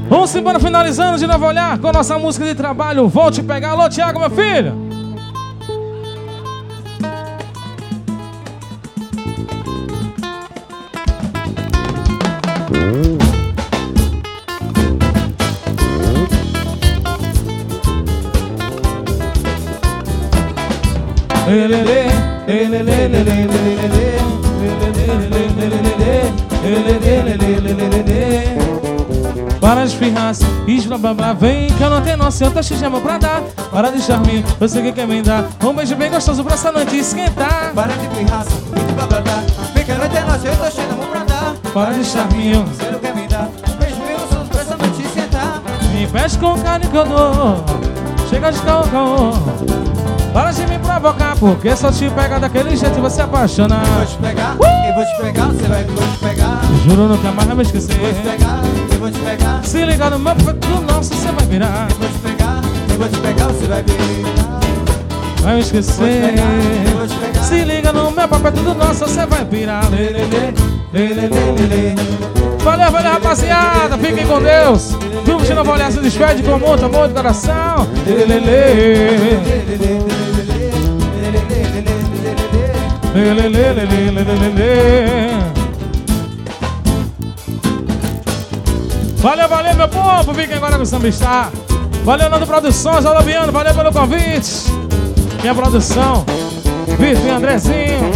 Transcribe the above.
Vamos embora, finalizando de novo olhar com a nossa música de trabalho. Vou te pegar. Alô, Thiago, meu filho. Para de pirraça, blá blá blá. Vem que eu não tenho noção, eu tô cheio de amor pra dar. Para de charminho, eu sei que quer me dar um beijo bem gostoso pra essa noite esquentar. Para de pirraça, blá blá blá. Vem que eu não tenho noção, eu tô cheio de amor pra dar. Para de charminho, você não quer me dar um beijo bem gostoso pra essa noite esquentar. Me pede com carinho que eu dou. Chega de caô, caô. Para de me provocar, porque se eu te pegar daquele jeito você apaixona. Eu vou te pegar, eu vou te pegar, você vai que eu vou te pegar. Juro nunca mais vai me esquecer. Eu vou te pegar, eu vou te pegar. Se ligar no meu peito, nossa, você vai virar. Eu vou te pegar, eu vou te pegar, você vai virar. Vai me esquecer. Eu vou te pegar. Se liga no meu papel, tudo nosso, você vai virar. Lê, lê, lê, lê, lê, lê, lê. Valeu, valeu, rapaziada. Fiquem com Deus. Vamos de novo olhar, se despede com muito amor de coração. Lê, lê, lê. Valeu, valeu, meu povo. Fiquem agora com o Samba Está. Valeu, Nando Produções, Alabiano. Valeu pelo convite. Minha produção, Vitor e Andrezinho.